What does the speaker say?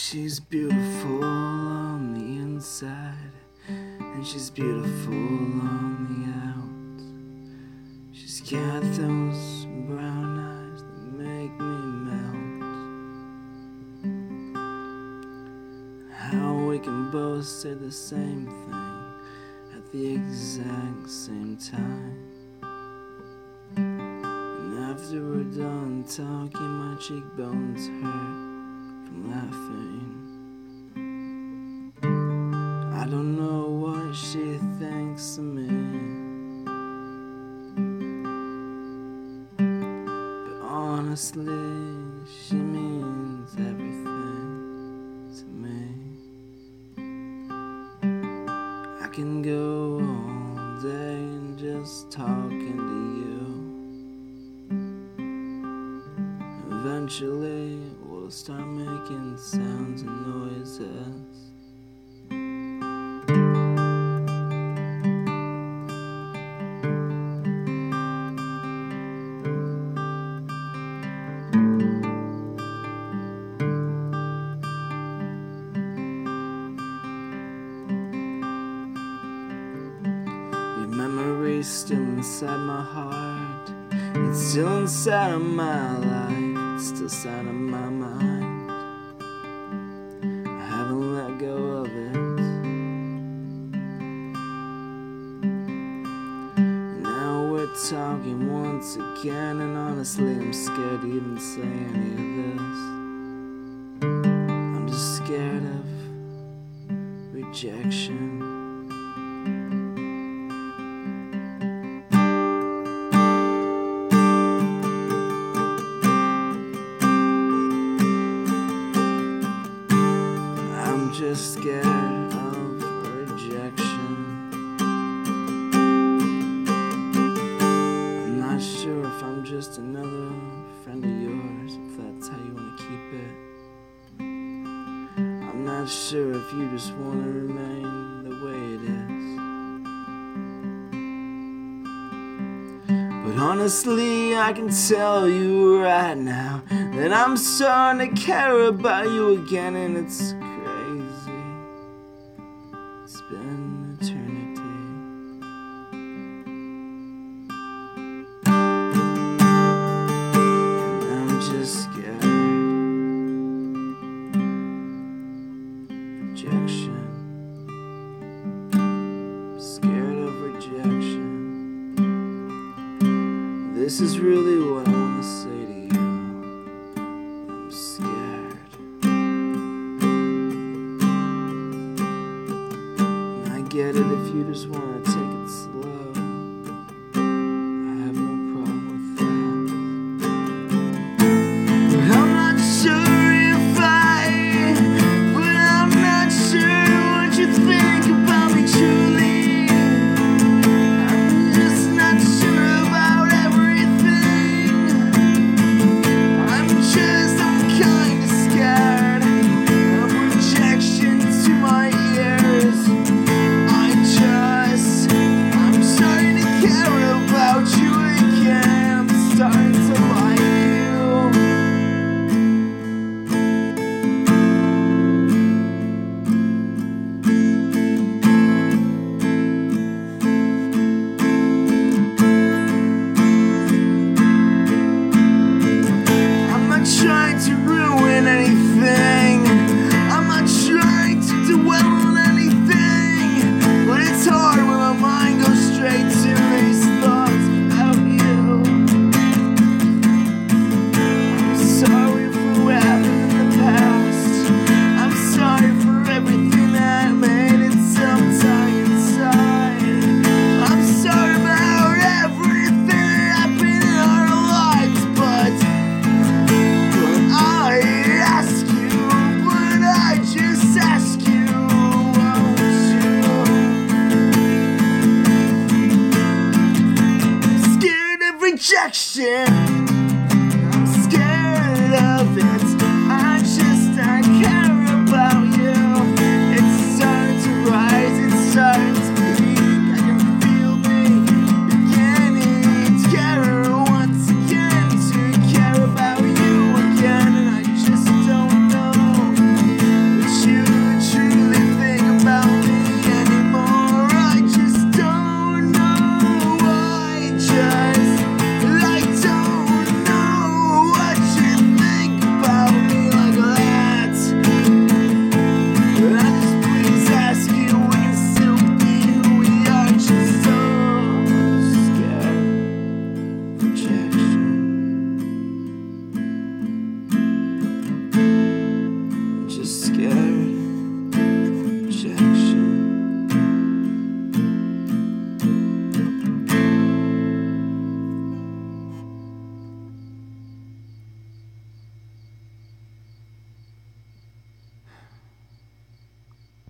She's beautiful on the inside, and she's beautiful on the out. She's got those brown eyes that make me melt. How we can both say the same thing at the exact same time. And after we're done talking, my cheekbones hurt from laughing. I don't know what she thinks of me, but honestly, she means everything to me. I can go all day and just talking to you. Eventually, we'll start making sounds and noises. Your memory's still inside my heart. It's still inside of my life. It's still inside of my mind. I haven't let go of it. Now we're talking once again, and honestly I'm scared to even say any of this. I'm just scared of rejection. I'm just scared of rejection. I'm not sure if I'm just another friend of yours, if that's how you want to keep it. I'm not sure if you just want to remain the way it is. But honestly, I can tell you right now that I'm starting to care about you again, and it's crazy. It's been eternity. And I'm just scared. Rejection. Scared of rejection. This is really what I want to say to you. I'm scared. And I get it if you just want to take it slow. I have no problem with that. But I'm not sure if but I'm not sure what you think about me truly. I'm just not sure about everything. I'm kinda scared of rejection to my ears. I'm starting to care about you again. I'm starting to like you. I'm not trying to ruin anything. I'm not trying to dwell on anything. But it's hard when my mind goes straight to these thoughts about you. I'm sorry for what happened in the past. I'm sorry for everything that made it sometime inside. I'm sorry about everything that happened in our lives, but I ask you, but I just ask you, won't you? I'm scared of rejection.